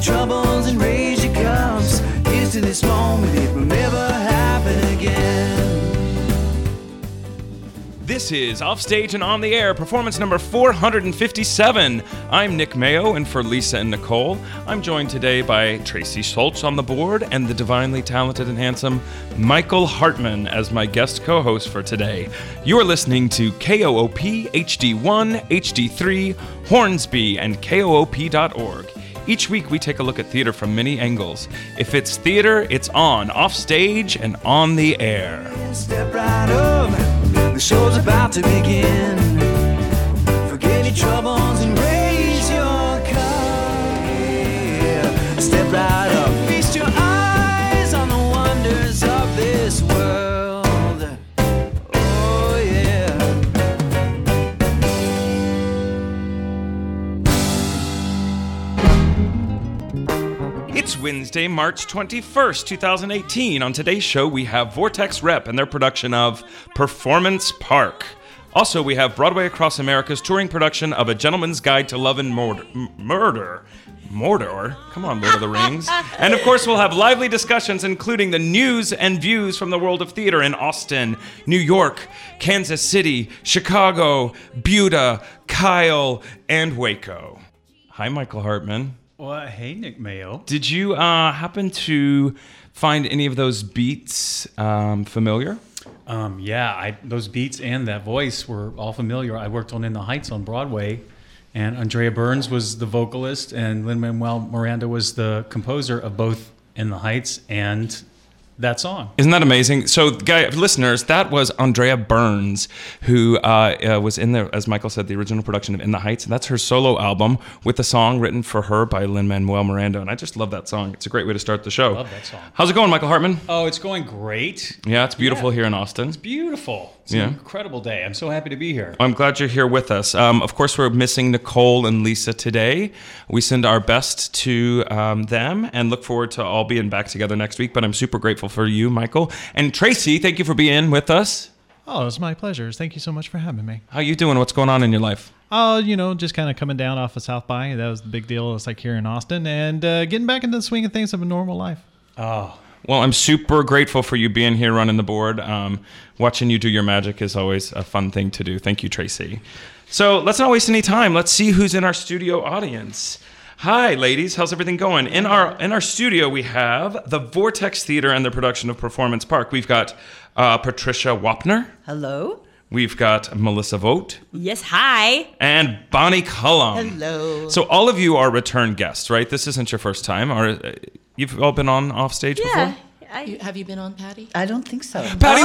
troubles and raise your cups. Here's to this moment, it will never happen again. This is Offstage and On the Air, performance number 457. I'm Nick Mayo, and for Lisa and Nicole, I'm joined today by Tracy Schultz on the board and the divinely talented and handsome Michael Hartman as my guest co-host for today. You are listening to KOOP HD1, HD3, Hornsby, and KOOP.org. Each week, we take a look at theater from many angles. If it's theater, it's on, offstage, and on the air. Step right up, the show's about to begin. Forget your troubles and raise your cup. Yeah. Step right up, feast your eyes on the wonders of this world. Oh yeah. It's Wednesday, March 21st, 2018. On today's show, we have Vortex Rep and their production of Performance Park. Also, we have Broadway Across America's touring production of A Gentleman's Guide to Love and Murder. Mordor? Come on, Lord of the Rings. And of course, we'll have lively discussions, including the news and views from the world of theater in Austin, New York, Kansas City, Chicago, Buda, Kyle, and Waco. Hi, Michael Hartman. Well, hey, Nick Mayo. Did you happen to find any of those beats familiar? Those beats and that voice were all familiar. I worked on In the Heights on Broadway, and Andrea Burns was the vocalist, and Lin-Manuel Miranda was the composer of both In the Heights and that song. Isn't that amazing? So, listeners, that was Andrea Burns, who was in the, as Michael said, the original production of In the Heights, and that's her solo album with a song written for her by Lin-Manuel Miranda, and I just love that song. It's a great way to start the show. I love that song. How's it going, Michael Hartman? Oh, it's going great. Yeah, it's beautiful here in Austin. It's beautiful. It's an incredible day. I'm so happy to be here. I'm glad you're here with us. Of course, we're missing Nicole and Lisa today. We send our best to them and look forward to all being back together next week. But I'm super grateful for you, Michael. And Tracy, thank you for being with us. Oh, it's my pleasure. Thank you so much for having me. How you doing? What's going on in your life? Oh, just kind of coming down off of South by. That was the big deal. It's like here in Austin. And getting back into the swing of things of a normal life. Oh, well, I'm super grateful for you being here running the board. Watching you do your magic is always a fun thing to do. Thank you, Tracy. So let's not waste any time. Let's see who's in our studio audience. Hi, ladies. How's everything going? In our studio, we have the Vortex Theater and their production of Performance Park. We've got Patricia Wapner. Hello. We've got Melissa Vogt. Yes, hi. And Bonnie Cullum. Hello. So all of you are return guests, right? This isn't your first time. You've all been on Offstage before? Have you been on, Patty? I don't think so. Patty,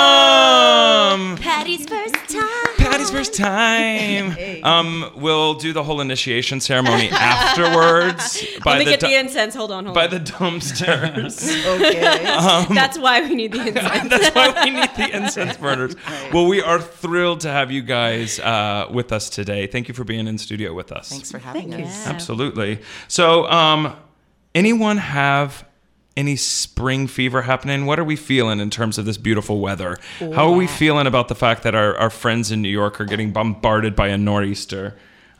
welcome! Patty's first time. Patty's first time. We'll do the whole initiation ceremony afterwards. Let me get the incense. Hold on. By the dumpsters. Okay. That's why we need the incense. That's why we need the incense burners. Well, we are thrilled to have you guys with us today. Thank you for being in studio with us. Thanks for having us. Absolutely. So, anyone have any spring fever happening? What are we feeling in terms of this beautiful weather? How are we feeling about the fact that our friends in New York are getting bombarded by a nor'easter?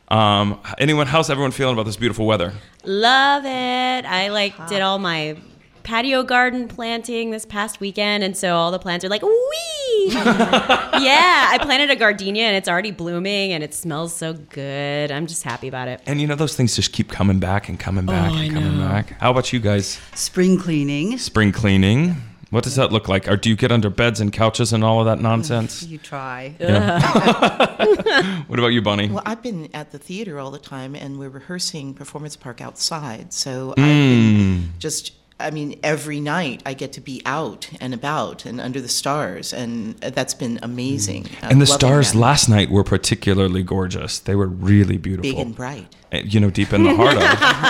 How's everyone feeling about this beautiful weather? Love it. I did all my patio garden planting this past weekend, and so all the plants are like, wee! Yeah, I planted a gardenia, and it's already blooming, and it smells so good. I'm just happy about it. And those things just keep coming back and coming back and coming back. How about you guys? Spring cleaning. Spring cleaning. What does that look like? Or do you get under beds and couches and all of that nonsense? You try. Yeah. What about you, Bonnie? Well, I've been at the theater all the time, and we're rehearsing Performance Park outside. So I've been every night I get to be out and about and under the stars, and that's been amazing. And the stars last night were particularly gorgeous. They were really beautiful. Big and bright. Deep in the heart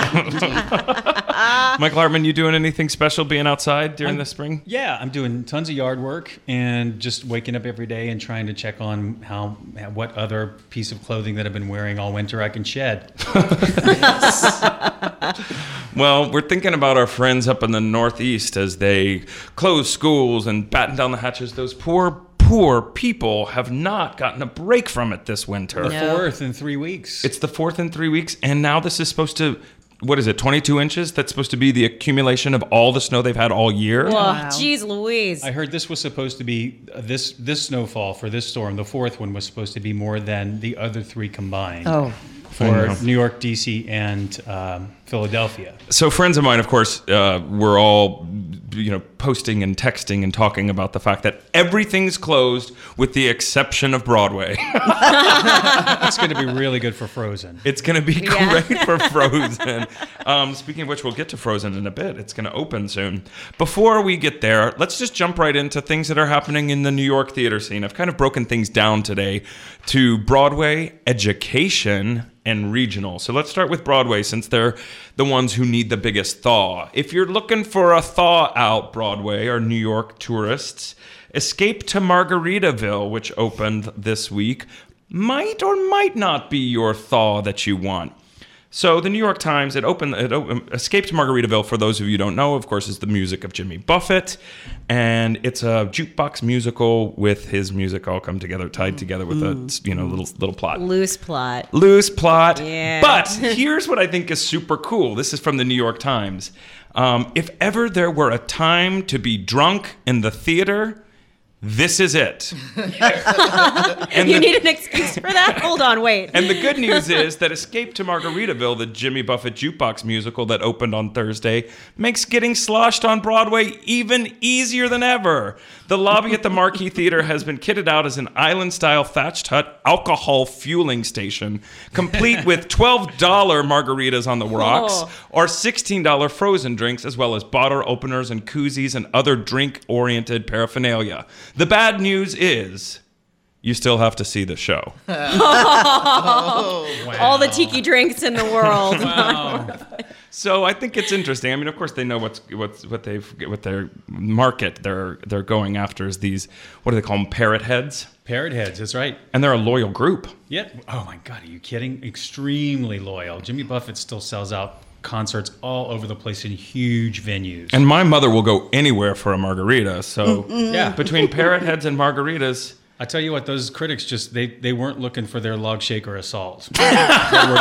of. Michael Hartman, you doing anything special being outside during the spring? Yeah, I'm doing tons of yard work and just waking up every day and trying to check on what other piece of clothing that I've been wearing all winter I can shed. Well, we're thinking about our friends up in the Northeast as they close schools and batten down the hatches. Those poor people have not gotten a break from it this winter. The fourth in 3 weeks. It's the fourth in 3 weeks, and now this is supposed to what is it, 22 inches? That's supposed to be the accumulation of all the snow they've had all year. Oh, geez Louise. I heard this was supposed to be this snowfall for this storm. The fourth one was supposed to be more than the other three combined. Oh. For New York, D.C., and Philadelphia. So friends of mine, of course, were all, posting and texting and talking about the fact that everything's closed with the exception of Broadway. It's going to be really good for Frozen. It's going to be great for Frozen. Speaking of which, we'll get to Frozen in a bit. It's going to open soon. Before we get there, let's just jump right into things that are happening in the New York theater scene. I've kind of broken things down today to Broadway, education, and regional. So let's start with Broadway, since they're the ones who need the biggest thaw. If you're looking for a thaw out, Broadway or New York tourists, Escape to Margaritaville, which opened this week, might or might not be your thaw that you want. So the New York Times, it opened Escape to Margaritaville, for those of you who don't know, of course, is the music of Jimmy Buffett. And it's a jukebox musical with his music all come together, tied together with a little plot. Loose plot. Loose plot. Yeah. But here's what I think is super cool. This is from the New York Times. If ever there were a time to be drunk in the theater, this is it. You need an excuse for that? Hold on, wait. And the good news is that Escape to Margaritaville, the Jimmy Buffett jukebox musical that opened on Thursday, makes getting sloshed on Broadway even easier than ever. The lobby at the Marquee Theater has been kitted out as an island-style thatched hut alcohol fueling station, complete with $12 margaritas on the rocks or $16 frozen drinks, as well as bottle openers and koozies and other drink-oriented paraphernalia. The bad news is you still have to see the show. All the tiki drinks in the world. So I think it's interesting. I mean, of course, they know what their market they're going after is these, what do they call them, parrot heads? Parrot heads, that's right. And they're a loyal group. Yeah. Oh my God, are you kidding? Extremely loyal. Jimmy Buffett still sells out concerts all over the place in huge venues. And my mother will go anywhere for a margarita. So Yeah. between parrot heads and margaritas. I tell you what, those critics they weren't looking for their log shaker assault. They were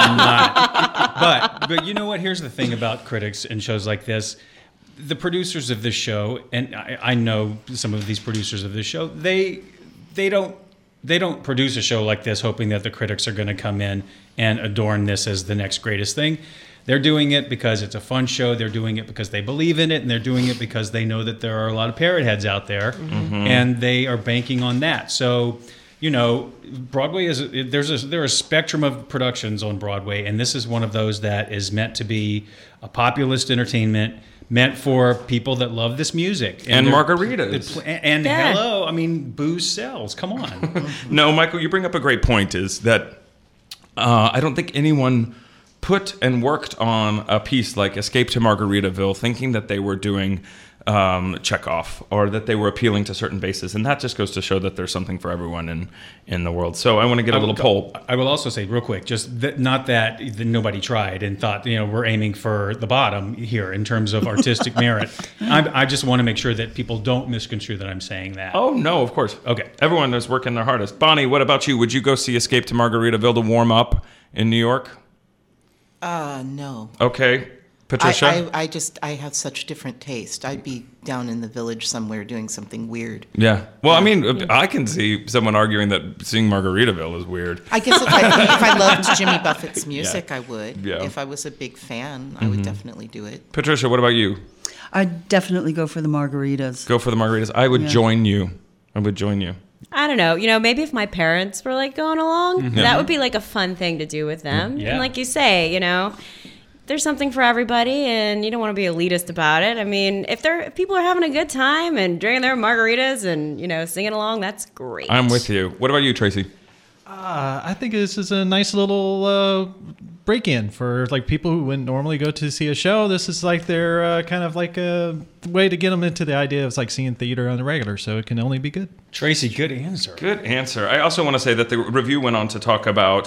not. But you know what? Here's the thing about critics and shows like this. The producers of this show, and I know some of these producers of this show, they don't produce a show like this hoping that the critics are going to come in and adorn this as the next greatest thing. They're doing it because it's a fun show. They're doing it because they believe in it, and they're doing it because they know that there are a lot of parrot heads out there, and they are banking on that. So, Broadway there are a spectrum of productions on Broadway, and this is one of those that is meant to be a populist entertainment, meant for people that love this music And margaritas. Hello, I mean, booze sells. Come on. No, Michael, you bring up a great point, is that I don't think anyone put and worked on a piece like Escape to Margaritaville thinking that they were doing Chekhov or that they were appealing to certain bases. And that just goes to show that there's something for everyone in the world. So I want to get a little poll. I will also say real quick, just that, not that nobody tried and thought, we're aiming for the bottom here in terms of artistic merit. I just want to make sure that people don't misconstrue that I'm saying that. Oh, no, of course. Okay. Everyone is working their hardest. Bonnie, what about you? Would you go see Escape to Margaritaville to warm up in New York? No. Okay. Patricia? I have such different taste. I'd be down in the village somewhere doing something weird. Yeah. Well, I mean, I can see someone arguing that seeing Margaritaville is weird. I guess if I loved Jimmy Buffett's music, I would. Yeah. If I was a big fan, I would definitely do it. Patricia, what about you? I'd definitely go for the margaritas. Go for the margaritas. I would join you. I would join you. I don't know. Maybe if my parents were like going along, that would be like a fun thing to do with them. Yeah. And like you say, there's something for everybody, and you don't want to be elitist about it. I mean, if people are having a good time and drinking their margaritas and singing along, that's great. I'm with you. What about you, Tracy? I think this is a nice little break-in for like people who wouldn't normally go to see a show. This is like their kind of like a way to get them into the idea of like seeing theater on the regular. So it can only be good. Tracy, good answer. Good answer. I also want to say that the review went on to talk about,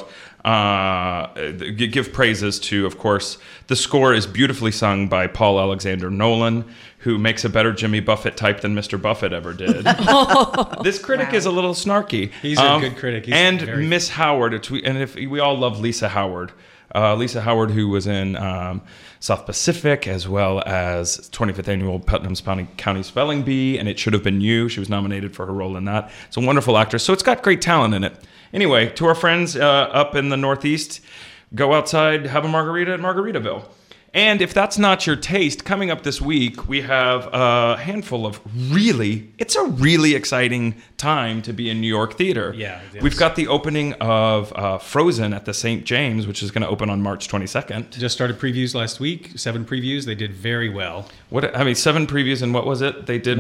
give praises to, of course, the score is beautifully sung by Paul Alexander Nolan, who makes a better Jimmy Buffett type than Mr. Buffett ever did. This critic is a little snarky. He's a good critic. He's and very... Miss Howard, and if we all love Lisa Howard. Lisa Howard, who was in South Pacific, as well as 25th Annual Putnam County Spelling Bee, and It Should Have Been You. She was nominated for her role in that. It's a wonderful actress, so it's got great talent in it. Anyway, to our friends up in the Northeast, go outside, have a margarita at Margaritaville. And if that's not your taste, coming up this week, we have a handful of it's a really exciting time to be in New York theater. Yeah, it is. We've got the opening of Frozen at the St. James, which is going to open on March 22nd. Just started previews last week, 7 previews. They did very well. 7 previews, and what was it? They did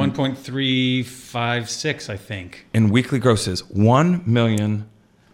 1.356, I think. in weekly grosses, $1 million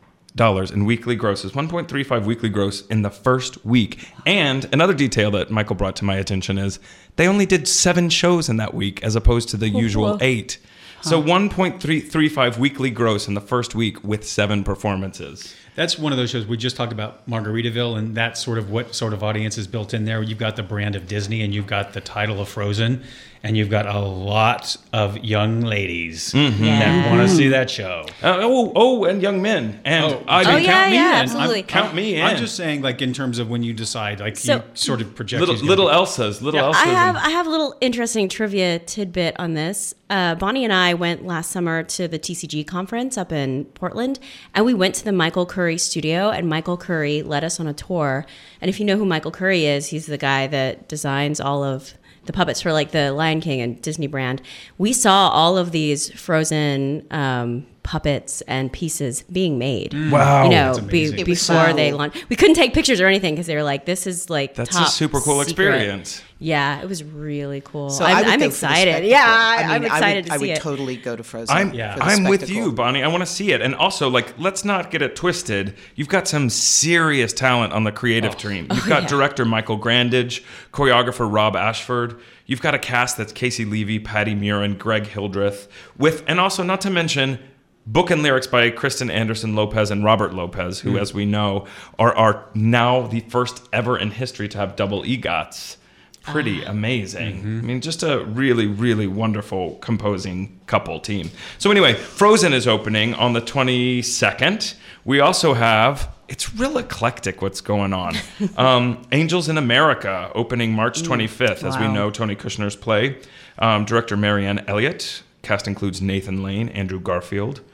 in weekly grosses, 1.35 weekly gross in the first week. And another detail that Michael brought to my attention is they only did 7 shows in that week as opposed to the usual 8. So 1.35 weekly gross in the first week with 7 performances. That's one of those shows we just talked about, Margaritaville, and that's sort of what sort of audience is built in there. You've got the brand of Disney, and you've got the title of Frozen, and you've got a lot of young ladies that want to see that show. And young men. And count me in. Absolutely. Count me in. I'm just saying, like, in terms of when you decide, like, So- you sort of project Little Elsa's. I have a little interesting trivia tidbit on this. Bonnie and I went last summer to the TCG conference up in Portland, and we went to the Michael Curry studio, and Michael Curry led us on a tour. And if you know who Michael Curry is, he's the guy that designs all of the puppets for like the Lion King and Disney brand. We saw all of these Frozen puppets and pieces being made. Wow. that's amazing. Before they launched. We couldn't take pictures or anything because they were like, this is like That's top a super cool secret. experience. Yeah, it was really cool. So I would I'm go for the excited. spectacle. Yeah, I mean, I'm excited I to see would it. totally go to Frozen. I'm for the with spectacle. you, Bonnie. I want to see it. And also, like, let's not get it twisted. You've got some serious talent on the creative team. You've got director Michael Grandage, choreographer Rob Ashford. You've got a cast that's Casey Levy, Patty Murin, Greg Hildreth, and also not to mention book and lyrics by Kristen Anderson Lopez and Robert Lopez, who, as we know, are now the first ever in history to have double EGOTs. Pretty amazing. I mean, just a really, really wonderful composing couple team. So anyway, Frozen is opening on the 22nd. We also have, it's real eclectic what's going on. Angels in America opening March 25th, as we Wow. know Tony Kushner's play. Director Marianne Elliott. Cast includes Nathan Lane, Andrew Garfield.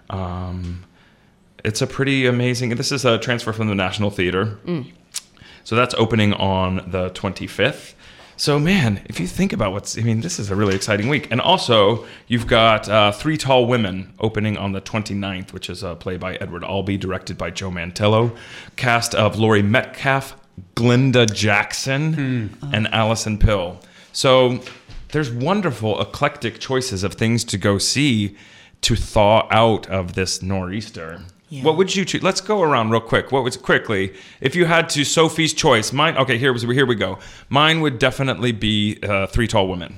It's a pretty amazing, this is a transfer from the National Theater. So that's opening on the 25th. So, man, if you think about this is a really exciting week. And also, you've got Three Tall Women opening on the 29th, which is a play by Edward Albee, directed by Joe Mantello. Cast of Laurie Metcalf, Glinda Jackson, and Allison Pill. So, there's wonderful, eclectic choices of things to go see to thaw out of this nor'easter. Yeah. What would you choose? Let's go around real quick. What was quickly, if you had to, Sophie's choice? Mine. Okay, here we go. Mine would definitely be Three Tall Women.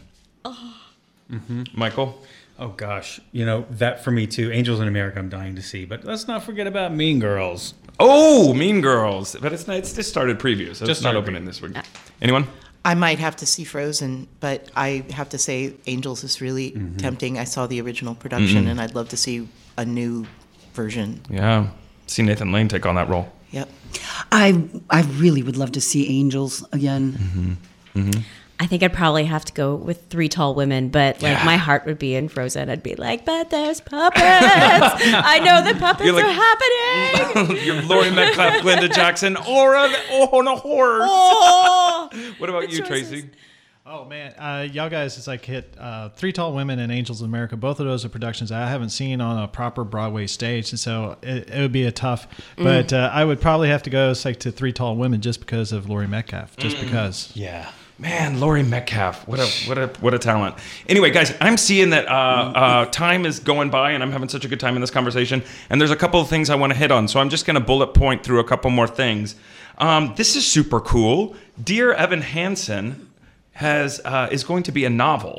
Michael. Oh gosh, that for me too. Angels in America, I'm dying to see, but let's not forget about Mean Girls. Oh, Mean Girls. But it's just started previews. So Just it's not started opening this week. Anyone? I might have to see Frozen, but I have to say Angels is really tempting. I saw the original production, and I'd love to see a new version. Yeah. See Nathan Lane take on that role. Yep. I really would love to see Angels again. I think I'd probably have to go with Three Tall Women, but like my heart would be in Frozen. I'd be like, but there's puppets. I know the puppets You're like- are happening. You're Laurie Metcalf, Glinda Jackson, or on a horse. Oh, What about you, choices. Tracy? Oh man, y'all guys, it's like hit Three Tall Women and Angels in America. Both of those are productions I haven't seen on a proper Broadway stage, and so it would be a tough. But I would probably have to go to Three Tall Women just because of Laurie Metcalf, just because. Yeah. Man, Laurie Metcalf, what a talent. Anyway, guys, I'm seeing that time is going by, and I'm having such a good time in this conversation. And there's a couple of things I want to hit on, so I'm just going to bullet point through a couple more things. This is super cool. Dear Evan Hansen is going to be a novel.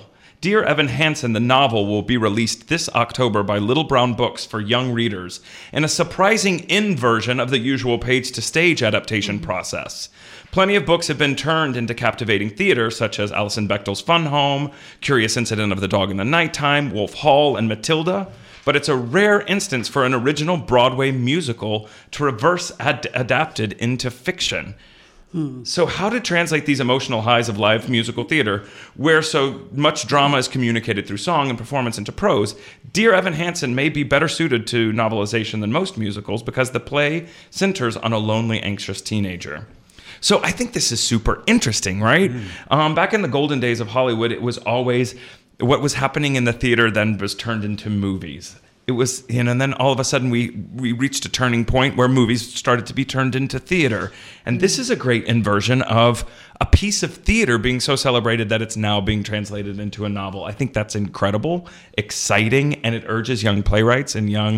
Dear Evan Hansen, the novel, will be released this October by Little Brown Books for young readers in a surprising inversion of the usual page-to-stage adaptation process. Plenty of books have been turned into captivating theater, such as Alison Bechdel's Fun Home, Curious Incident of the Dog in the Nighttime, Wolf Hall, and Matilda. But it's a rare instance for an original Broadway musical to reverse adapted into fiction. So how to translate these emotional highs of live musical theater, where so much drama is communicated through song and performance, into prose? Dear Evan Hansen may be better suited to novelization than most musicals because the play centers on a lonely, anxious teenager. So I think this is super interesting, right? Back in the golden days of Hollywood, it was always what was happening in the theater then was turned into movies. It was, and then all of a sudden we reached a turning point where movies started to be turned into theater. And this is a great inversion of a piece of theater being so celebrated that it's now being translated into a novel. I think that's incredible, exciting, and it urges young playwrights and young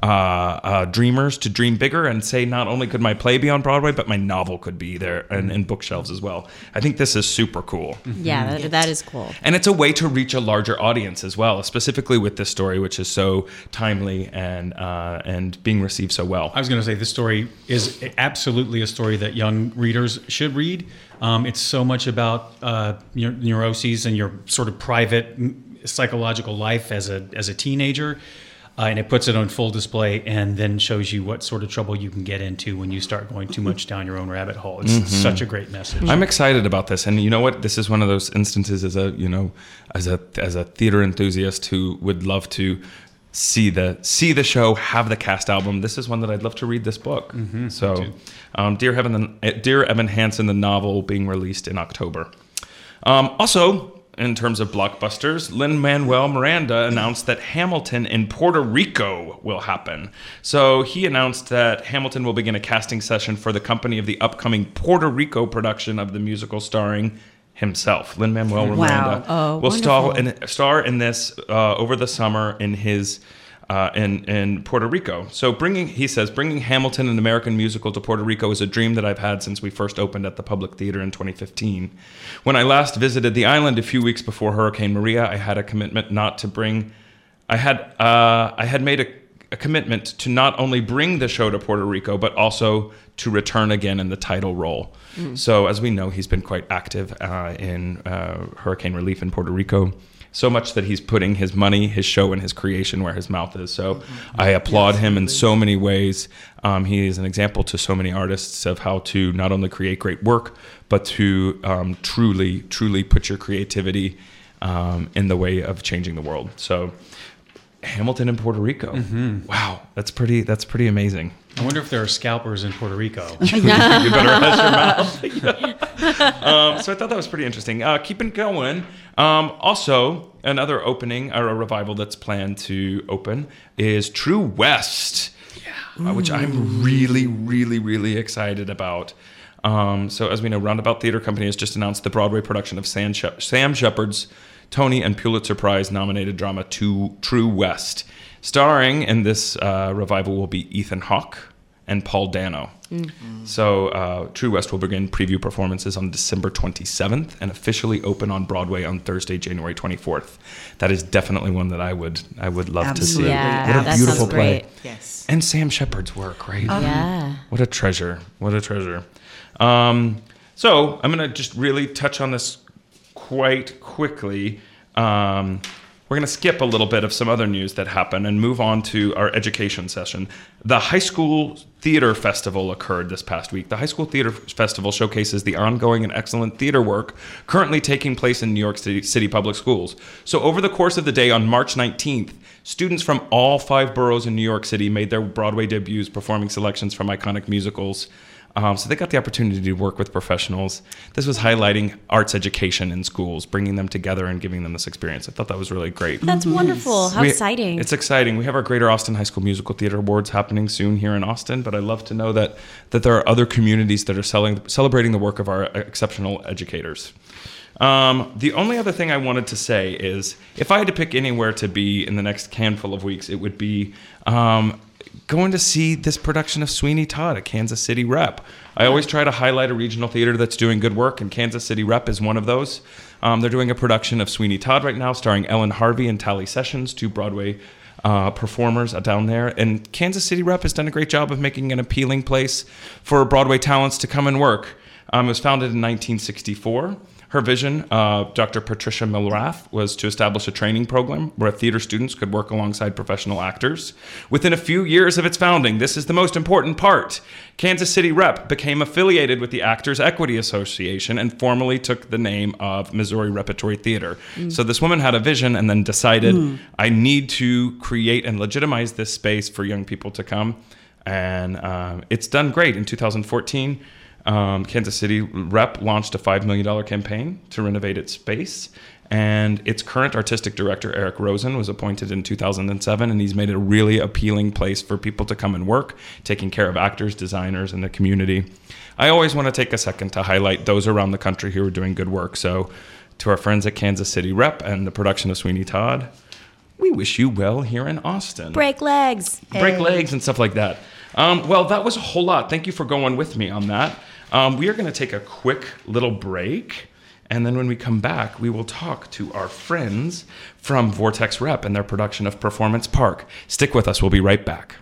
dreamers to dream bigger and say, not only could my play be on Broadway, but my novel could be there and in bookshelves as well. I think this is super cool. Yeah, that is cool. And it's a way to reach a larger audience as well, specifically with this story, which is so timely and being received so well. I was going to say this story is absolutely a story that young readers should read. It's so much about your neuroses and your sort of private psychological life as a teenager. And it puts it on full display and then shows you what sort of trouble you can get into when you start going too much down your own rabbit hole. It's such a great message. I'm excited about this. And you know what? This is one of those instances as a theater enthusiast who would love to see the show, have the cast album. This is one that I'd love to read this book. So Dear Evan Hansen, the novel, being released in October. Also, in terms of blockbusters, Lin-Manuel Miranda announced that Hamilton in Puerto Rico will happen. So he announced that Hamilton will begin a casting session for the company of the upcoming Puerto Rico production of the musical starring himself. Lin-Manuel Miranda will star in this over the summer in his in Puerto Rico. So bringing Hamilton, an American musical, to Puerto Rico is a dream that I've had since we first opened at the Public Theater in 2015. When I last visited the island a few weeks before Hurricane Maria, I had a commitment not to bring. I had made a commitment to not only bring the show to Puerto Rico, but also to return again in the title role. So as we know, he's been quite active in hurricane relief in Puerto Rico. So much that he's putting his money, his show, and his creation where his mouth is. So I applaud him in so many ways. He is an example to so many artists of how to not only create great work, but to truly put your creativity in the way of changing the world. So Hamilton in Puerto Rico. Wow, that's pretty amazing. I wonder if there are scalpers in Puerto Rico. You better hush your mouth. So I thought that was pretty interesting. Keeping going. Also, another opening or a revival that's planned to open is True West, which I'm really excited about. So as we know, Roundabout Theater Company has just announced the Broadway production of Sam Shepard's Tony and Pulitzer Prize nominated drama True West. Starring in this revival will be Ethan Hawke and Paul Dano. So True West will begin preview performances on December 27th and officially open on Broadway on Thursday, January 24th. That is definitely one that I would love to see. Yeah, what a beautiful play. Great. Yes. And Sam Shepard's work, right? Yeah. What a treasure. So I'm going to just really touch on this quite quickly. We're going to skip a little bit of some other news that happened and move on to our education session. The High School Theater Festival occurred this past week. The High School Theater Festival showcases the ongoing and excellent theater work currently taking place in New York City Public Schools. So over the course of the day on March 19th, students from all 5 boroughs in New York City made their Broadway debuts performing selections from iconic musicals. So they got the opportunity to work with professionals. This was highlighting arts education in schools, bringing them together and giving them this experience. I thought that was really great. That's wonderful. How exciting. It's exciting. We have our Greater Austin High School Musical Theater Awards happening soon here in Austin, but I love to know that there are other communities that are celebrating the work of our exceptional educators. The only other thing I wanted to say is if I had to pick anywhere to be in the next handful of weeks, it would be going to see this production of Sweeney Todd at Kansas City Rep. I always try to highlight a regional theater that's doing good work, and Kansas City Rep is one of those. They're doing a production of Sweeney Todd right now, starring Ellen Harvey and Tally Sessions, 2 Broadway performers down there. And Kansas City Rep has done a great job of making an appealing place for Broadway talents to come and work. It was founded in 1964. Her vision, Dr. Patricia Milrath, was to establish a training program where theater students could work alongside professional actors. Within a few years of its founding, this is the most important part, Kansas City Rep became affiliated with the Actors Equity Association and formally took the name of Missouri Repertory Theater. So this woman had a vision and then decided, I need to create and legitimize this space for young people to come. And it's done great. In 2014, Kansas City Rep launched a $5 million campaign to renovate its space, and its current artistic director, Eric Rosen, was appointed in 2007, and he's made it a really appealing place for people to come and work, taking care of actors, designers, and the community. I always want to take a second to highlight those around the country who are doing good work. So to our friends at Kansas City Rep and the production of Sweeney Todd, we wish you well here in Austin. Break legs. Break legs and stuff like that. Well, that was a whole lot. Thank you for going with me on that. We are going to take a quick little break, and then when we come back, we will talk to our friends from Vortex Rep and their production of Performance Park. Stick with us. We'll be right back.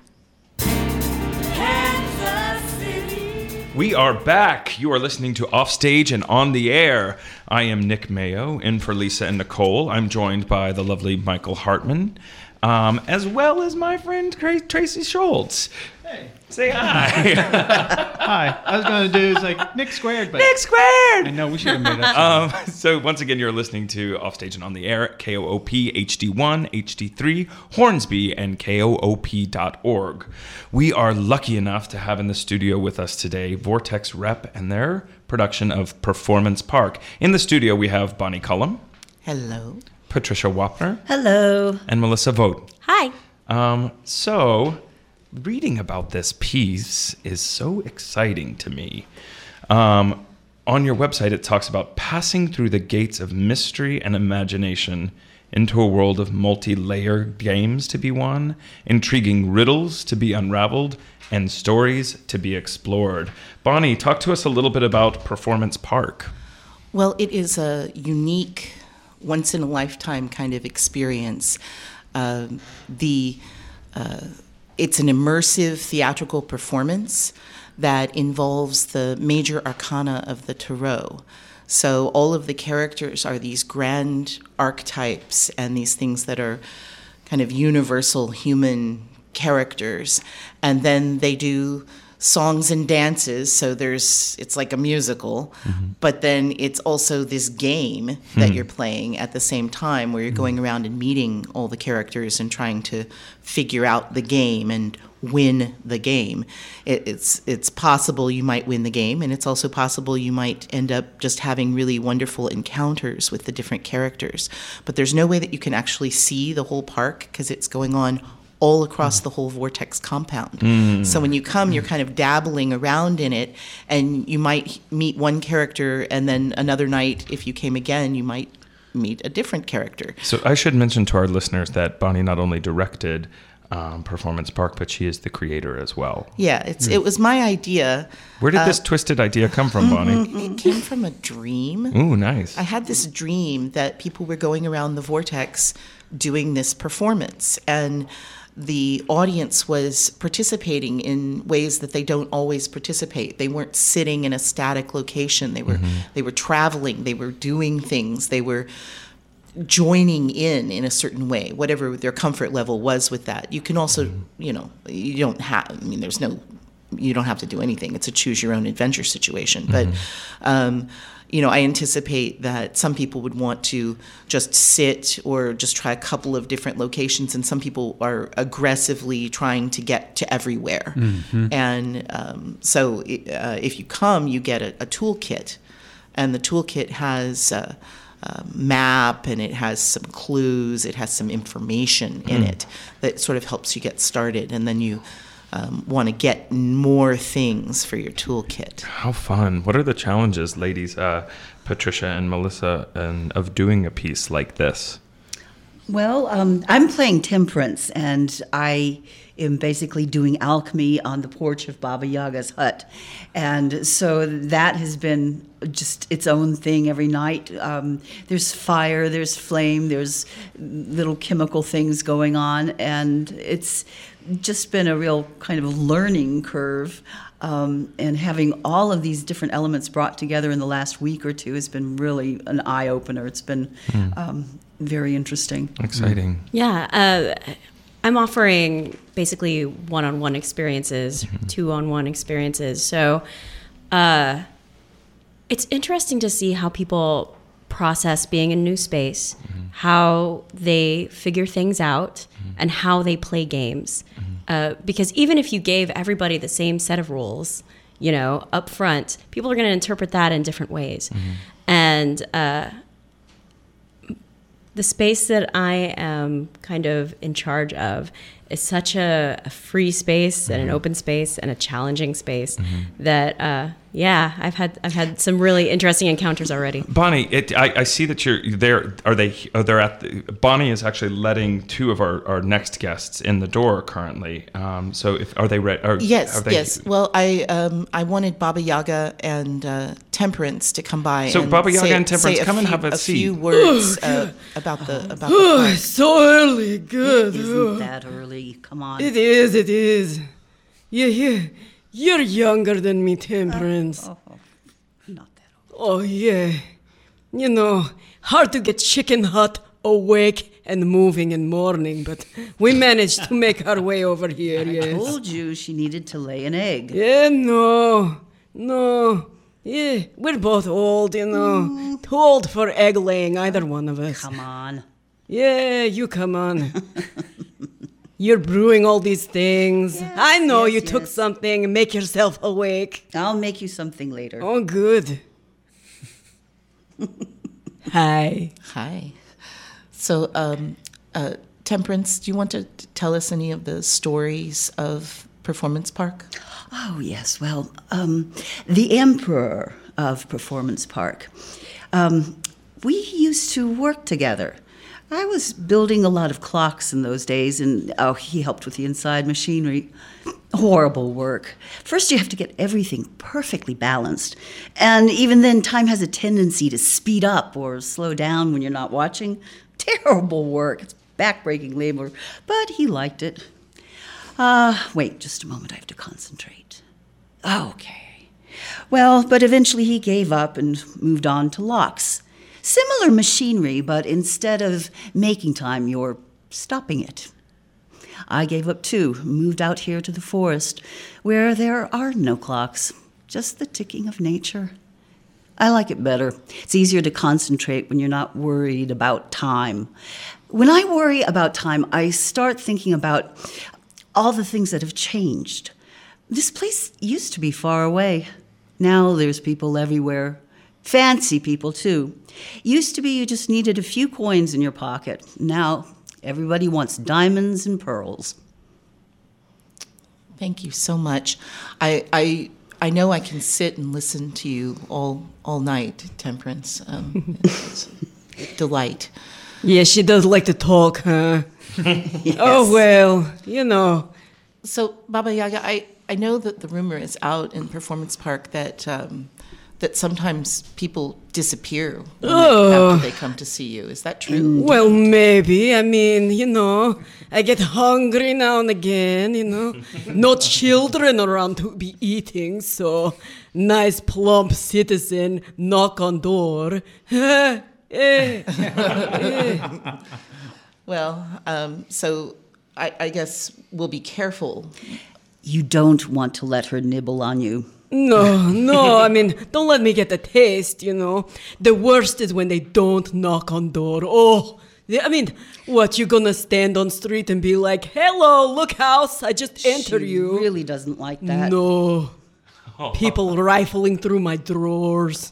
We are back. You are listening to Offstage and On the Air. I am Nick Mayo, in for Lisa and Nicole. I'm joined by the lovely Michael Hartman, as well as my friend Tracy Schultz. Hey. Say hi. Hi. I was going to do is like Nick squared, but Nick squared! I know we should have made that. So once again, you're listening to Offstage and On the Air at KOOP HD1, HD3, Hornsby, and KOOP.org. We are lucky enough to have in the studio with us today Vortex Rep and their production of Performance Park. In the studio, we have Bonnie Cullum. Hello. Patricia Wapner. Hello. And Melissa Vogt. Hi. So, reading about this piece is so exciting to me. On your website, it talks about passing through the gates of mystery and imagination into a world of multi-layered games to be won, intriguing riddles to be unraveled, and stories to be explored. Bonnie, talk to us a little bit about Performance Park. Well, it is a unique, once-in-a-lifetime kind of experience. It's an immersive theatrical performance that involves the major arcana of the Tarot. So all of the characters are these grand archetypes and these things that are kind of universal human characters. And then they do songs and dances, so it's like a musical, but then it's also this game that you're playing at the same time where you're going around and meeting all the characters and trying to figure out the game and win the game. It's possible you might win the game, and it's also possible you might end up just having really wonderful encounters with the different characters. But there's no way that you can actually see the whole park because it's going on all across the whole Vortex compound. So when you come, you're kind of dabbling around in it, and you might meet one character, and then another night, if you came again, you might meet a different character. So I should mention to our listeners that Bonnie not only directed Performance Park, but she is the creator as well. Yeah, it was my idea. Where did this twisted idea come from, Bonnie? It came from a dream. Ooh, nice. I had this dream that people were going around the Vortex doing this performance, and the audience was participating in ways that they don't always participate. They weren't sitting in a static location. They were traveling. They were doing things. They were joining in a certain way, whatever their comfort level was with that. You can also, you don't have to do anything. It's a choose your own adventure situation. But I anticipate that some people would want to just sit or just try a couple of different locations, and some people are aggressively trying to get to everywhere. And so if you come, you get a toolkit, and the toolkit has a map, and it has some clues, it has some information in it that sort of helps you get started, and then you want to get more things for your toolkit. How fun. What are the challenges, ladies, Patricia and Melissa, of doing a piece like this? Well, I'm playing Temperance, and I am basically doing alchemy on the porch of Baba Yaga's hut. And so that has been just its own thing every night. There's fire, there's flame, there's little chemical things going on, and it's just been a real kind of learning curve. And having all of these different elements brought together in the last week or two has been really an eye-opener. It's been very interesting. Exciting. Yeah. I'm offering basically one-on-one experiences, two-on-one experiences. So it's interesting to see how people process being in a new space, how they figure things out, and how they play games. Because even if you gave everybody the same set of rules, up front, people are going to interpret that in different ways. And the space that I am kind of in charge of is such a free space and an open space and a challenging space that I've had some really interesting encounters already. Bonnie, I see that you're there. They're at Bonnie is actually letting two of our next guests in the door currently. So are they ready? Yes. Well, I wanted Baba Yaga and Temperance to come by. So and Baba Yaga and Temperance, come and have a seat. A few words about the park. So early. Good. Isn't that early? Come on. It is. You're younger than me, Temperance. Not that old. Oh, yeah. Hard to get chicken hot, awake, and moving in morning, but we managed to make our way over here, I yes. told you she needed to lay an egg. Yeah, no. Yeah, we're both old, Too old for egg laying, either one of us. Come on. Yeah, you come on. You're brewing all these things. Yes, I know you yes. took something. Make yourself awake. I'll make you something later. Oh, good. Hi. Hi. So, Temperance, do you want to tell us any of the stories of Performance Park? Oh, yes. Well, the emperor of Performance Park, we used to work together. I was building a lot of clocks in those days, and he helped with the inside machinery. Horrible work. First, you have to get everything perfectly balanced. And even then, time has a tendency to speed up or slow down when you're not watching. Terrible work. It's backbreaking labor. But he liked it. Wait just a moment. I have to concentrate. Okay. Well, but eventually he gave up and moved on to locks. Similar machinery, but instead of making time, you're stopping it. I gave up too, moved out here to the forest, where there are no clocks, just the ticking of nature. I like it better. It's easier to concentrate when you're not worried about time. When I worry about time, I start thinking about all the things that have changed. This place used to be far away. Now there's people everywhere. Fancy people, too. Used to be you just needed a few coins in your pocket. Now, everybody wants diamonds and pearls. Thank you so much. I know I can sit and listen to you all night, Temperance. It's a delight. Yeah, she does like to talk, huh? Yes. Oh, well, So, Baba Yaga, I know that the rumor is out in Performance Park that that sometimes people disappear after they come to see you. Is that true? Well, maybe. I mean, I get hungry now and again, No children around to be eating, so nice plump citizen knock on door. Well, so I guess we'll be careful. You don't want to let her nibble on you. No, I mean, don't let me get the taste, The worst is when they don't knock on door. Oh, I mean, what, you gonna stand on street and be like, hello, look house, I just entered you. She really doesn't like that. No. People rifling through my drawers.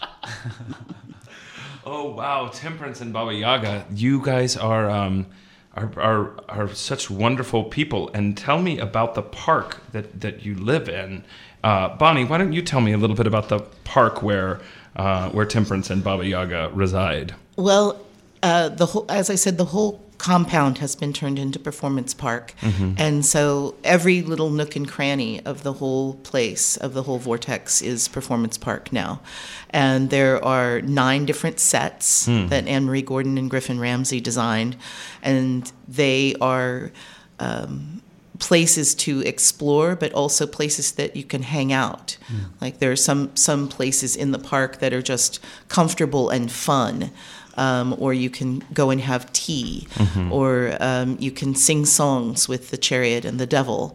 Oh wow, Temperance and Baba Yaga, you guys are such wonderful people. And tell me about the park that you live in. Bonnie, why don't you tell me a little bit about the park where Temperance and Baba Yaga reside? Well, as I said, the whole compound has been turned into Performance Park. And so every little nook and cranny of the whole place, of the whole Vortex, is Performance Park now. And there are 9 different sets that Anne Marie Gordon and Griffin Ramsey designed. And they are places to explore, but also places that you can hang out. Like there are some places in the park that are just comfortable and fun. Or you can go and have tea, or you can sing songs with the Chariot and the Devil.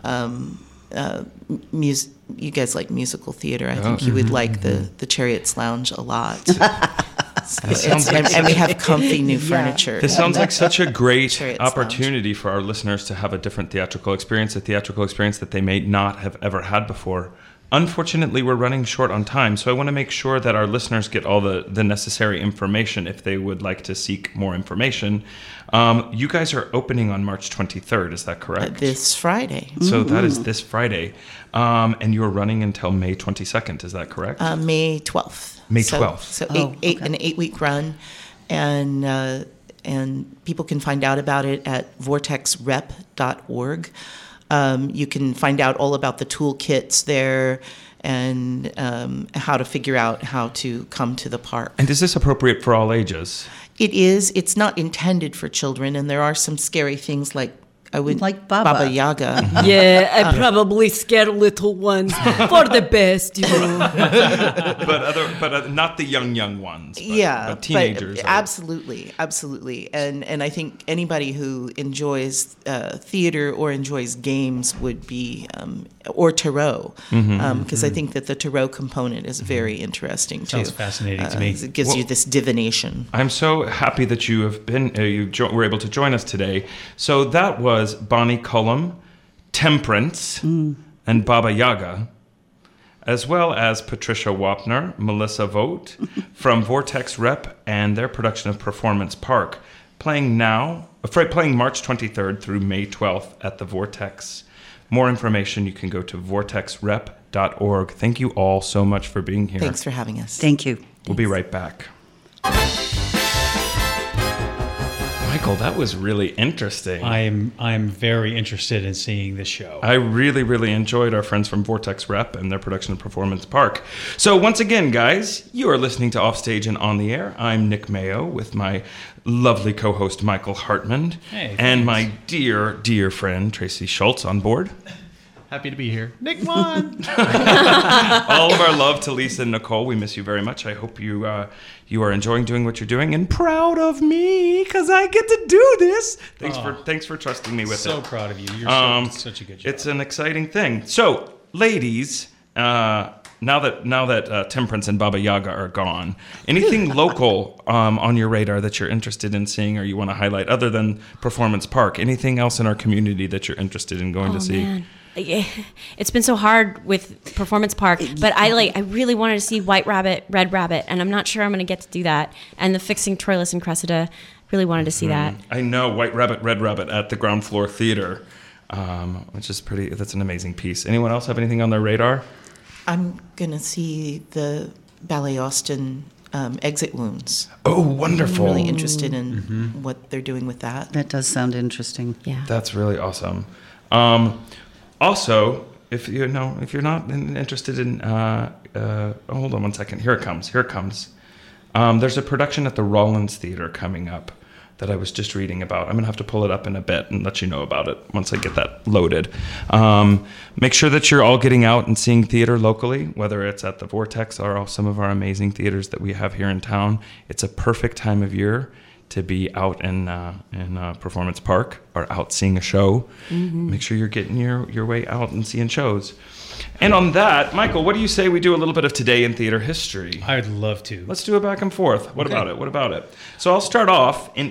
You guys like musical theater. I think you would like the Chariot's Lounge a lot. And we have comfy new furniture. This sounds like such a great Chariot's opportunity for our listeners to have a different theatrical experience, a theatrical experience that they may not have ever had before. Unfortunately, we're running short on time, so I want to make sure that our listeners get all the necessary information if they would like to seek more information. You guys are opening on March 23rd, is that correct? This Friday. So that is this Friday. And you're running until May 22nd, is that correct? May 12th. May 12th. So an 8-week run. And people can find out about it at vortexrep.org. You can find out all about the toolkits there and how to figure out how to come to the park. And is this appropriate for all ages? It is. It's not intended for children, and there are some scary things like Baba Yaga. Yeah, I probably scare little ones for the best, you know. but not the young ones. But teenagers. Absolutely. And I think anybody who enjoys theater or enjoys games would be, or tarot, because I think that the tarot component is very interesting too. Sounds fascinating to me. It gives you this divination. I'm so happy that you have been, were able to join us today. So that was Bonnie Cullum, Temperance, and Baba Yaga, as well as Patricia Wapner, Melissa Vogt from Vortex Rep and their production of Performance Park, playing March 23rd through May 12th at the Vortex. More information, you can go to vortexrep.org. Thank you all so much for being here. Thanks for having us. Thank you. We'll be right back. Michael, that was really interesting. I'm very interested in seeing this show. I really, really enjoyed our friends from Vortex Rep and their production of Performance Park. So once again, guys, you are listening to Offstage and On the Air. I'm Nick Mayo with my lovely co-host Michael Hartman and my dear, dear friend Tracy Schultz on board. Happy to be here. Nick won. All of our love to Lisa and Nicole. We miss you very much. I hope you are enjoying doing what you're doing and proud of me because I get to do this. Thanks for trusting me with it. So proud of you. You're such a good job. It's an exciting thing. So, ladies, now that Temperance and Baba Yaga are gone, anything local on your radar that you're interested in seeing or you want to highlight other than Performance Park? Anything else in our community that you're interested in going to see? Man. It's been so hard with Performance Park, but I really wanted to see White Rabbit, Red Rabbit, and I'm not sure I'm going to get to do that. And the Fixing Troilus and Cressida, really wanted to see that. I know White Rabbit, Red Rabbit at the Ground Floor Theater, which is that's an amazing piece. Anyone else have anything on their radar? I'm going to see the Ballet Austin Exit Wounds. Oh, wonderful. I'm really interested in what they're doing with that. That does sound interesting. Yeah. That's really awesome. Also, if you're not interested in, hold on one second. Here it comes. There's a production at the Rollins Theater coming up that I was just reading about. I'm gonna have to pull it up in a bit and let you know about it once I get that loaded. Make sure that you're all getting out and seeing theater locally, whether it's at the Vortex or some of our amazing theaters that we have here in town. It's a perfect time of year to be out in Performance Park or out seeing a show. Make sure you're getting your way out and seeing shows. And on that, Michael, what do you say we do a little bit of Today in Theater History? I'd love to. Let's do it back and forth. What about it? So I'll start off in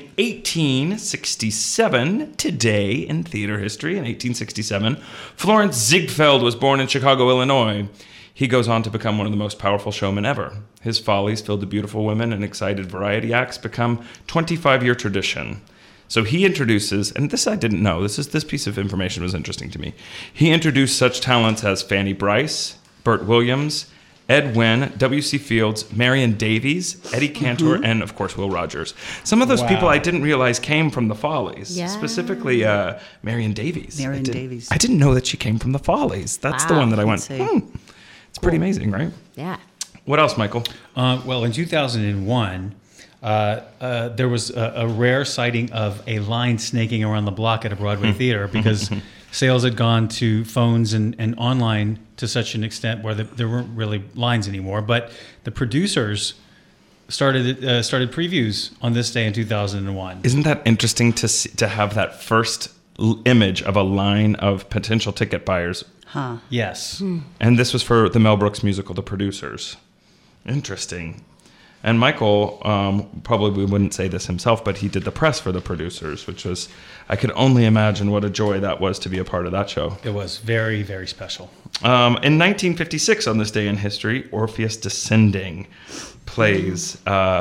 1867, Today in Theater History. In 1867, Florence Ziegfeld was born in Chicago, Illinois. He goes on to become one of the most powerful showmen ever. His follies, filled with beautiful women and excited variety acts, become 25-year tradition. So he introduces, and this I didn't know, this piece of information was interesting to me. He introduced such talents as Fanny Brice, Bert Williams, Ed Wynn, W.C. Fields, Marion Davies, Eddie Cantor, and of course Will Rogers. Some of those people I didn't realize came from the Follies. Yeah. Specifically, Marion Davies. Marion Davies. I didn't know that she came from the Follies. That's the Wow. one that I went. See. It's pretty amazing, right? Yeah. What else, Michael? Well, in 2001, there was a rare sighting of a line snaking around the block at a Broadway theater because sales had gone to phones and online to such an extent where there weren't really lines anymore. But the producers started previews on this day in 2001. Isn't that interesting to have that first image of a line of potential ticket buyers? Huh. Yes. And this was for the Mel Brooks musical, The Producers. Interesting. And Michael probably wouldn't say this himself, but he did the press for The Producers, which was, I could only imagine what a joy that was to be a part of that show. It was very, very special. In 1956, on this day in history, Orpheus Descending plays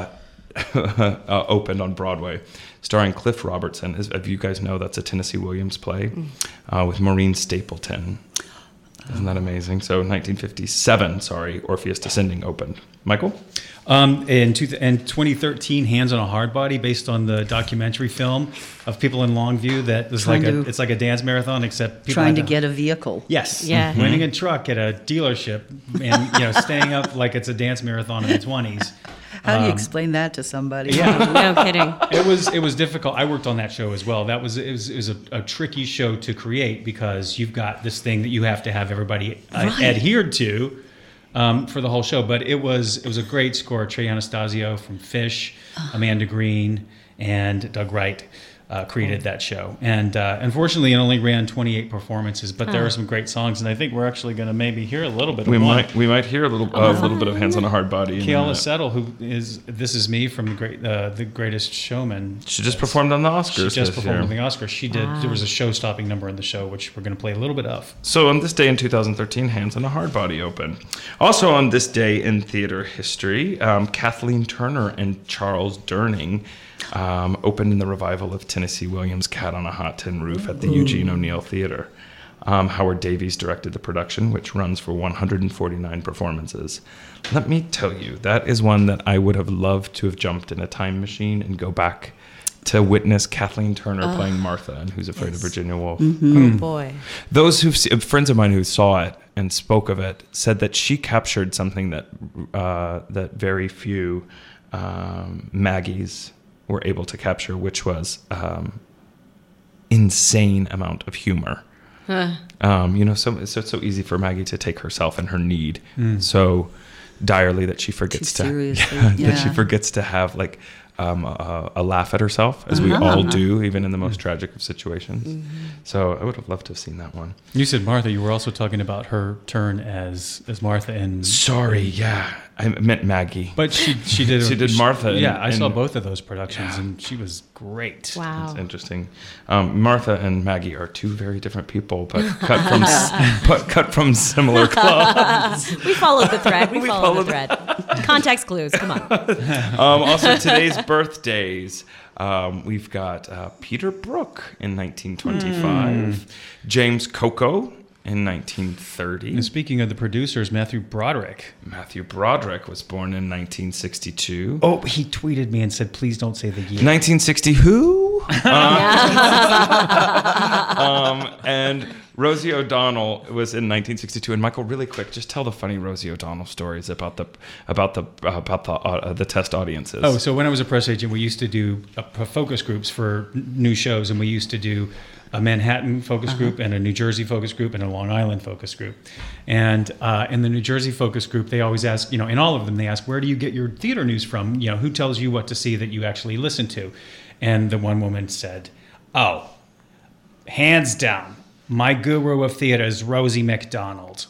opened on Broadway, starring Cliff Robertson. If you guys know, that's a Tennessee Williams play with Maureen Stapleton. Isn't that amazing? So 1957, Orpheus Descending opened. Michael? In 2013, Hands on a Hard Body, based on the documentary film of people in Longview that was it's like a dance marathon, except people Trying had to get a vehicle. Yes. Yeah. Winning a truck at a dealership and staying up like it's a dance marathon in the 20s. How do you explain that to somebody? Yeah. No kidding. It was difficult. I worked on that show as well. It was a tricky show to create because you've got this thing that you have to have everybody adhered to for the whole show. But it was a great score. Trey Anastasio from Phish, Amanda Green, and Doug Wright created that show. And unfortunately, it only ran 28 performances, but there are some great songs, and I think we're actually going to maybe hear a little bit of one. We might hear a little bit of Hands on a Hard Body. Kayla Settle, who is This Is Me from The Greatest Showman. She just performed on the Oscars. She just this performed year. on the Oscars. She did. There was a show-stopping number in the show, which we're going to play a little bit of. So on this day in 2013, Hands on a Hard Body opened. Also on this day in theater history, Kathleen Turner and Charles Durning opened in the revival of Tennessee Williams' Cat on a Hot Tin Roof at the Eugene O'Neill Theater. Howard Davies directed the production, which runs for 149 performances. Let me tell you, that is one that I would have loved to have jumped in a time machine and go back to witness Kathleen Turner playing Martha and Who's Afraid of Virginia Woolf. Oh boy. Those friends of mine who saw it and spoke of it said that she captured something that that very few Maggies were able to capture, which was insane amount of humor. So it's so easy for Maggie to take herself and her need so direly that she forgets that she forgets to have like a laugh at herself, as we all do, even in the most tragic of situations. So I would have loved to have seen that one. You said Martha. You were also talking about her turn as Martha in. Sorry, yeah, I meant Maggie. But she did. She did Martha. Yeah, I saw both of those productions, and she was great. Wow. It's interesting. Martha and Maggie are two very different people, but cut from similar cloths. We followed the thread. We followed the thread. Context clues. Come on. Also, today's birthdays. We've got Peter Brook in 1925, James Coco in 1930. And speaking of the producers, Matthew Broderick. Matthew Broderick was born in 1962. Oh, he tweeted me and said, "Please don't say the year." 1960 who? And Rosie O'Donnell was in 1962. And Michael, really quick, just tell the funny Rosie O'Donnell stories about the test audiences. Oh, so when I was a press agent, we used to do focus groups for new shows, and we used to do a Manhattan focus group and a New Jersey focus group and a Long Island focus group. And in the New Jersey focus group, they always ask, in all of them, they ask, where do you get your theater news from? Who tells you what to see that you actually listen to? And the one woman said, oh, hands down, my guru of theater is Rosie McDonald.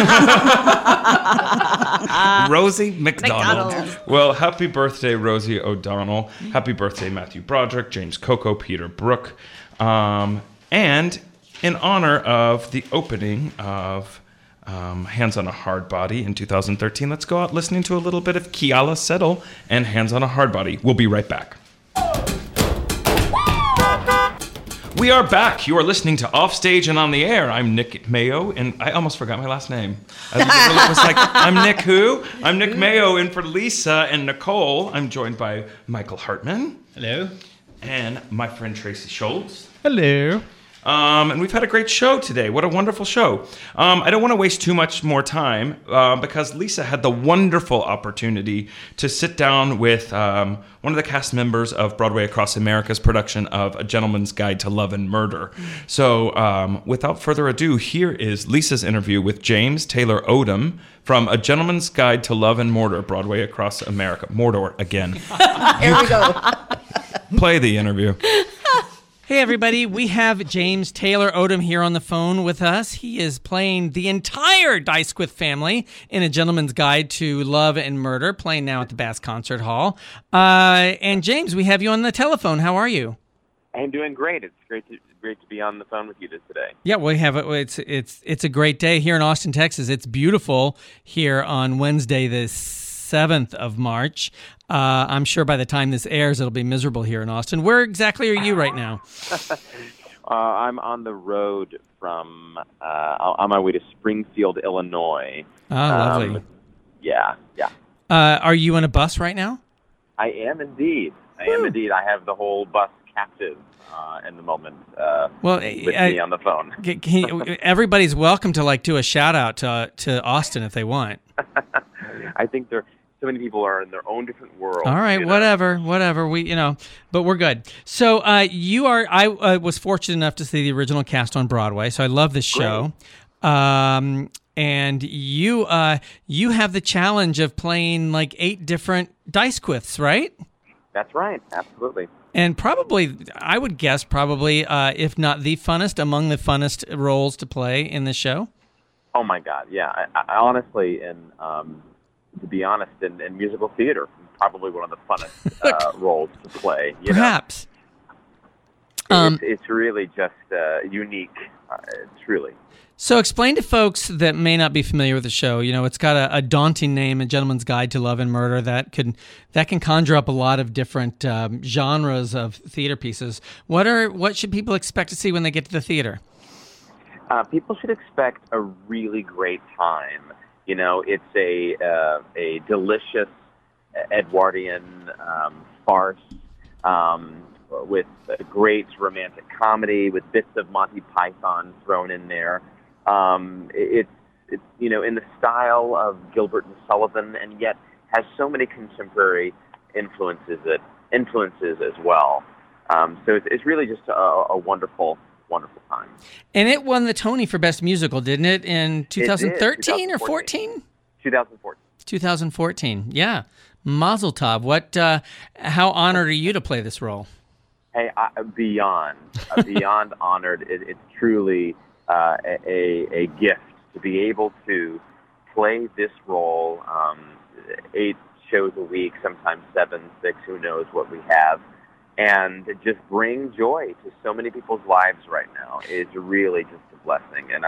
Rosie McDonald. Well, happy birthday, Rosie O'Donnell. Happy birthday, Matthew Broderick, James Coco, Peter Brook. And in honor of the opening of Hands on a Hard Body in 2013, let's go out listening to a little bit of Keala Settle and Hands on a Hard Body. We'll be right back. We are back. You are listening to Offstage and on the Air. I'm Nick Mayo, and I almost forgot my last name. I was like, I'm Nick who? I'm Nick Mayo, in for Lisa and Nicole. I'm joined by Michael Hartman. Hello. And my friend Tracy Schultz. Hello. And we've had a great show today. What a wonderful show. I don't want to waste too much more time because Lisa had the wonderful opportunity to sit down with one of the cast members of Broadway Across America's production of A Gentleman's Guide to Love and Murder. So without further ado, here is Lisa's interview with James Taylor Odom from A Gentleman's Guide to Love and Murder, Broadway Across America. Mordor again. Here we go. Play the interview. Hey everybody, we have James Taylor Odom here on the phone with us. He is playing the entire Dysquith family in A Gentleman's Guide to Love and Murder, playing now at the Bass Concert Hall. And James, we have you on the telephone. How are you? I'm doing great. It's great to be on the phone with you today. Yeah, we have it's a great day here in Austin, Texas. It's beautiful here on Wednesday, the 7th of March. I'm sure by the time this airs, it'll be miserable here in Austin. Where exactly are you right now? I'm on the road from on my way to Springfield, Illinois. Lovely. Yeah. Are you in a bus right now? I am indeed. I have the whole bus captive in the moment with me on the phone. Everybody's welcome to do a shout out to Austin if they want. I think so many people are in their own different world. All right, whatever. But we're good. So I was fortunate enough to see the original cast on Broadway, so I love this show. And you have the challenge of playing 8 different Dysquiths, right? That's right, absolutely. And I would guess, if not the funnest, among the funnest roles to play in the show. Oh my God, yeah. I honestly, to be honest, in musical theater, probably one of the funnest roles to play. Perhaps. It's really just unique, truly. So explain to folks that may not be familiar with the show. It's got a daunting name, A Gentleman's Guide to Love and Murder, that can conjure up a lot of different genres of theater pieces. What should people expect to see when they get to the theater? People should expect a really great time. It's a delicious Edwardian farce with a great romantic comedy with bits of Monty Python thrown in there. It's in the style of Gilbert and Sullivan, and yet has so many contemporary influences as well. So it's really just a wonderful time. And it won the Tony for Best Musical, didn't it, in 2013 or 14? 2014. 2014, yeah. Mazel tov. How honored are you to play this role? Hey, beyond honored. It's truly a gift to be able to play this role 8 shows a week, sometimes 7, 6, who knows what we have, and just bring joy to so many people's lives right now is really just a blessing. And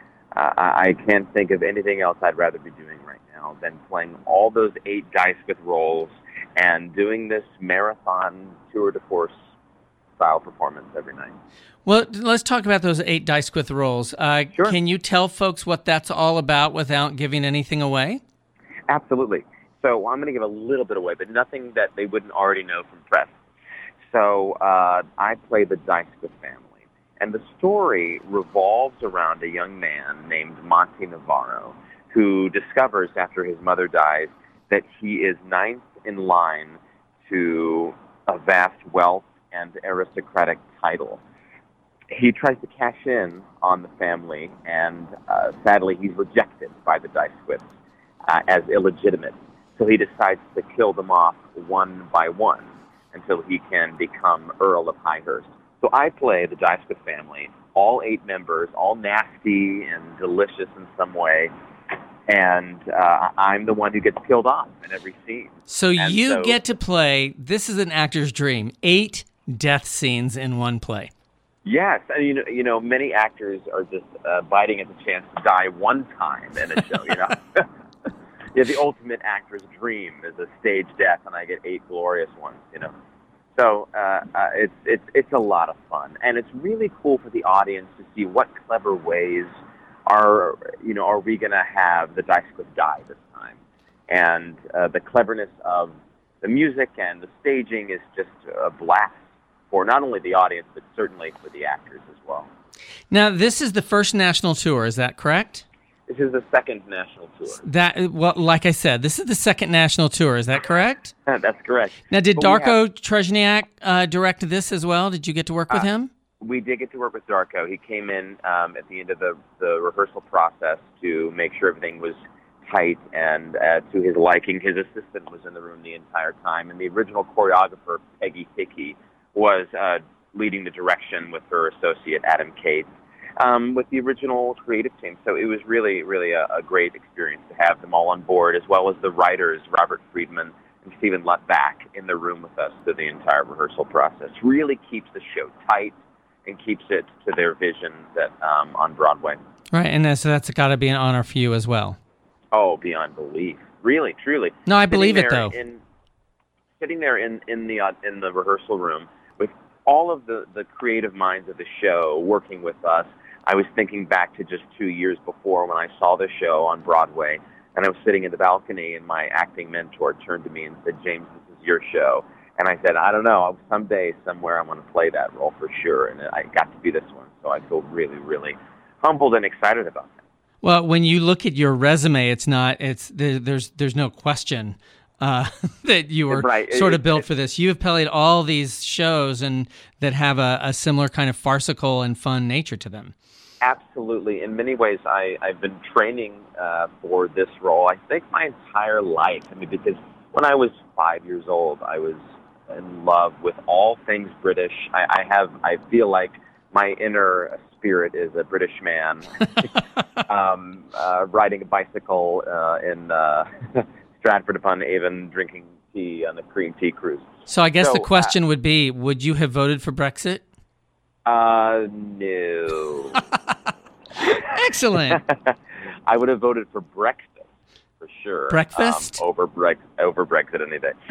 I can't think of anything else I'd rather be doing right now than playing all those 8 Dysquith roles and doing this marathon tour de force style performance every night. Well, let's talk about those 8 Dysquith roles. Sure. Can you tell folks what that's all about without giving anything away? Absolutely. So I'm going to give a little bit away, but nothing that they wouldn't already know from press. So I play the Dysquith family, and the story revolves around a young man named Monty Navarro, who discovers after his mother dies that he is 9th in line to a vast wealth and aristocratic title. He tries to cash in on the family, and sadly he's rejected by the Dysquiths as illegitimate. So he decides to kill them off one by one until he can become Earl of Highhurst. So I play the Dysquith family, all 8 members, all nasty and delicious in some way, and I'm the one who gets killed off in every scene. So you get to play, this is an actor's dream, 8 death scenes in one play. Yes, and many actors are just biting at the chance to die one time in a show, Yeah, the ultimate actor's dream is a stage death, and I get 8 glorious ones, So it's a lot of fun, and it's really cool for the audience to see what clever ways are we going to have the Dice Cliff die this time, and the cleverness of the music and the staging is just a blast for not only the audience but certainly for the actors as well. Now, this is the first national tour. Is that correct? This is the second national tour. Well, like I said, this is the second national tour. Is that correct? That's correct. Now, did Darko Trejniak direct this as well? Did you get to work with him? We did get to work with Darko. He came in at the end of the rehearsal process to make sure everything was tight and to his liking. His assistant was in the room the entire time, and the original choreographer, Peggy Hickey, was leading the direction with her associate, Adam Cates, with the original creative team. So it was really, really a great experience to have them all on board, as well as the writers, Robert Friedman and Stephen Luttback, in the room with us through the entire rehearsal process. Really keeps the show tight and keeps it to their vision that on Broadway. Right, and so that's got to be an honor for you as well. Oh, beyond belief. Really, truly. No, I believe it, though. Sitting there in the rehearsal room with all of the creative minds of the show working with us, I was thinking back to just 2 years before when I saw the show on Broadway, and I was sitting in the balcony, and my acting mentor turned to me and said, "James, this is your show." And I said, "I don't know, someday, somewhere, I'm going to play that role for sure." And I got to be this one, so I feel really, really humbled and excited about that. Well, when you look at your resume, there's no question that you were sort of built for this. You have played all these shows and that have a similar kind of farcical and fun nature to them. Absolutely. In many ways, I've been training for this role, I think, my entire life. I mean, because when I was 5 years old, I was in love with all things British. I feel like my inner spirit is a British man riding a bicycle in Stratford-upon-Avon, drinking tea on a cream tea cruise. So I guess the question would be, would you have voted for Brexit? No. Excellent. I would have voted for breakfast for sure. Breakfast? Over Brexit any day.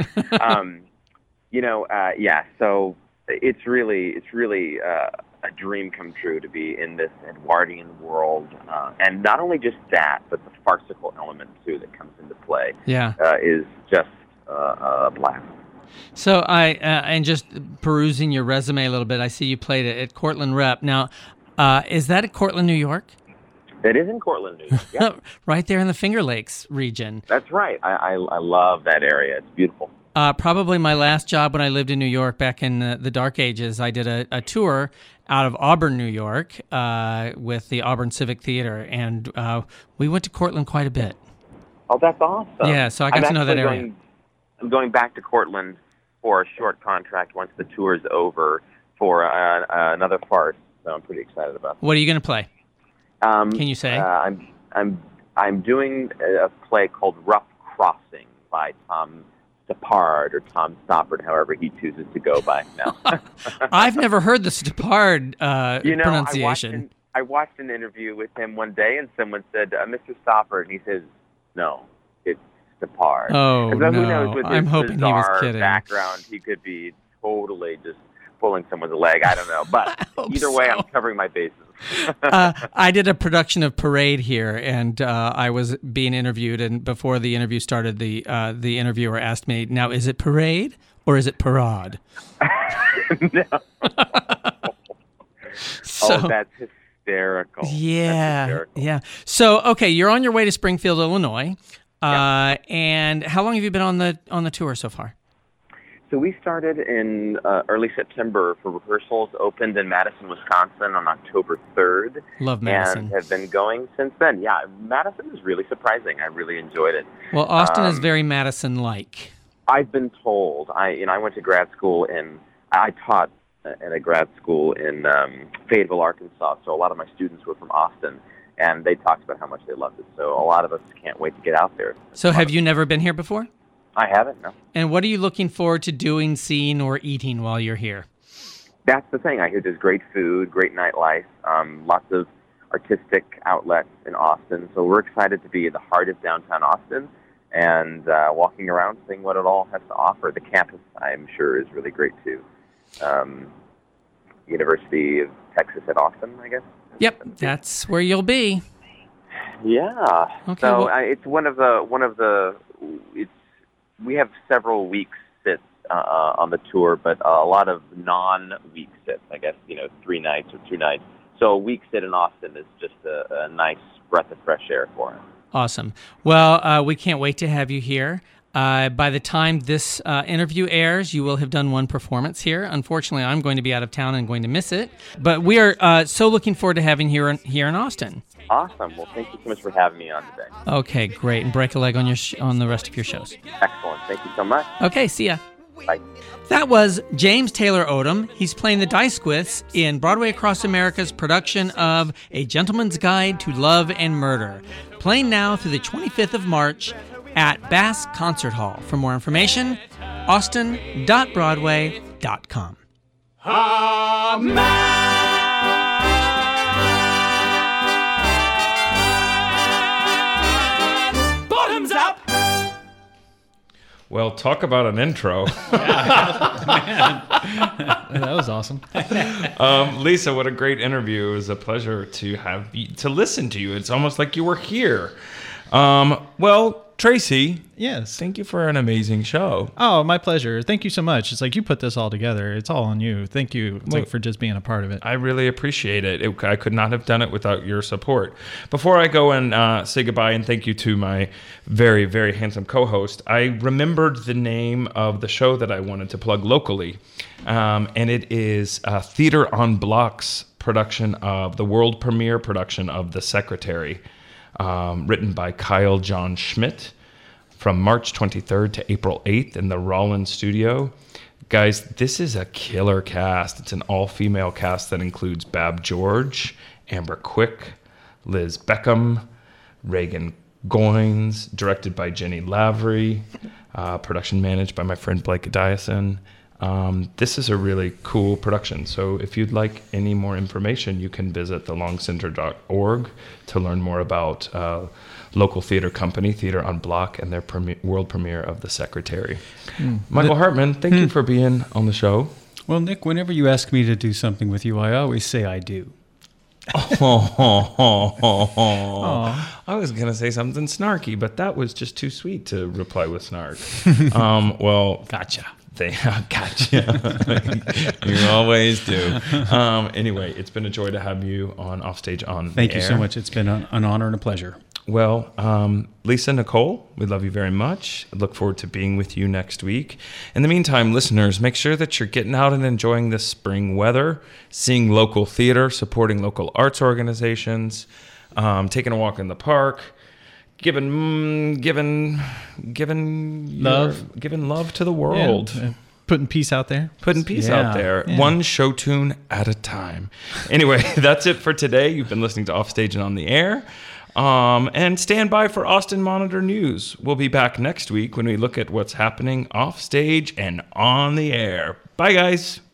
Yeah. So it's really a dream come true to be in this Edwardian world, and not only just that, but the farcical element too that comes into play. Yeah. Is just a blast. So and just perusing your resume a little bit, I see you played it at Cortland Rep. Now, is that at Cortland, New York? It is in Cortland, New York. Yeah. Right there in the Finger Lakes region. That's right. I love that area. It's beautiful. Probably my last job when I lived in New York back in the dark ages, I did a tour out of Auburn, New York, with the Auburn Civic Theater, and we went to Cortland quite a bit. Oh, that's awesome. Yeah, so I got to know that area. I'm going back to Cortland for a short contract once the tour is over for another farce, so I'm pretty excited about that. What are you going to play? Can you say? I'm doing a play called Rough Crossing by Tom Stoppard or Tom Stoppard, however he chooses to go by now. I've never heard the Stoppard pronunciation. I watched an interview with him one day, and someone said, "Mr. Stoppard," and he says, "No, it's Stoppard." Oh, so no. Who knows, with I'm his hoping he was bizarre kidding. background, he could be totally just pulling someone's leg. I don't know. But either way, I'm covering my bases. I did a production of Parade here, and I was being interviewed, and before the interview started, the interviewer asked me, "Now, is it Parade or is it Parade?" No. So, oh, that's hysterical. Yeah, That's hysterical. yeah. So, okay, you're on your way to Springfield, Illinois, and how long have you been on the tour so far? So we started in early September for rehearsals, opened in Madison, Wisconsin on October 3rd. Love Madison. And have been going since then. Yeah, Madison is really surprising. I really enjoyed it. Well, Austin is very Madison-like. I've been told. I went to grad school I taught at a grad school in Fayetteville, Arkansas, so a lot of my students were from Austin, and they talked about how much they loved it. So a lot of us can't wait to get out there. So have you never been here before? I haven't, no. And what are you looking forward to doing, seeing, or eating while you're here? That's the thing. I hear there's great food, great nightlife, lots of artistic outlets in Austin. So we're excited to be in the heart of downtown Austin and walking around, seeing what it all has to offer. The campus, I'm sure, is really great too. University of Texas at Austin, I guess. Yep, that's where you'll be. Yeah. Okay, So well- it's one of the. We have several week sits on the tour, but a lot of non-week sits. I guess 3 nights or 2 nights. So a week sit in Austin is just a nice breath of fresh air for us. Awesome. Well, we can't wait to have you here. By the time this interview airs, you will have done one performance here. Unfortunately, I'm going to be out of town and going to miss it. But we are so looking forward to having you here in Austin. Awesome. Well, thank you so much for having me on today. Okay, great. And break a leg on on the rest of your shows. Excellent. Thank you so much. Okay, see ya. Bye. That was James Taylor Odom. He's playing the Dicewiths in Broadway Across America's production of A Gentleman's Guide to Love and Murder, playing now through the 25th of March at Bass Concert Hall. For more information, austin.broadway.com. Bottoms up! Well, talk about an intro. That was awesome. Lisa, what a great interview. It was a pleasure to listen to you. It's almost like you were here. Well, Tracy. Yes. Thank you for an amazing show. Oh, my pleasure. Thank you so much. It's like you put this all together. It's all on you. Thank you for just being a part of it. I really appreciate it. I could not have done it without your support. Before I go and say goodbye and thank you to my very, very handsome co-host, I remembered the name of the show that I wanted to plug locally. And it is Theater on Block's production of the world premiere production of The Secretary. Written by Kyle John Schmidt, from March 23rd to April 8th in the Rollins Studio. Guys, this is a killer cast. It's an all-female cast that includes Bab George, Amber Quick, Liz Beckham, Reagan Goins, directed by Jenny Lavery, production managed by my friend Blake Dyson. This is a really cool production. So if you'd like any more information, you can visit thelongcenter.org to learn more about local theater company, Theater on Block, and their world premiere of The Secretary. Michael Hartman, thank you for being on the show. Well, Nick, whenever you ask me to do something with you, I always say I do. I was going to say something snarky, but that was just too sweet to reply with snark. Well, gotcha. Gotcha. You always do. Anyway, it's been a joy to have you on Offstage on the Thank you Air. so much. It's been an honor and a pleasure. Well, Lisa, Nicole, we love you very much. I look forward to being with you next week. In the meantime, listeners, make sure that you're getting out and enjoying this spring weather, seeing local theater, supporting local arts organizations, taking a walk in the park, giving love to the world. Yeah. Putting peace out there. Putting peace out there. Yeah. One show tune at a time. Anyway, that's it for today. You've been listening to Offstage and on the Air. And stand by for Austin Monitor News. We'll be back next week when we look at what's happening off stage and on the air. Bye, guys.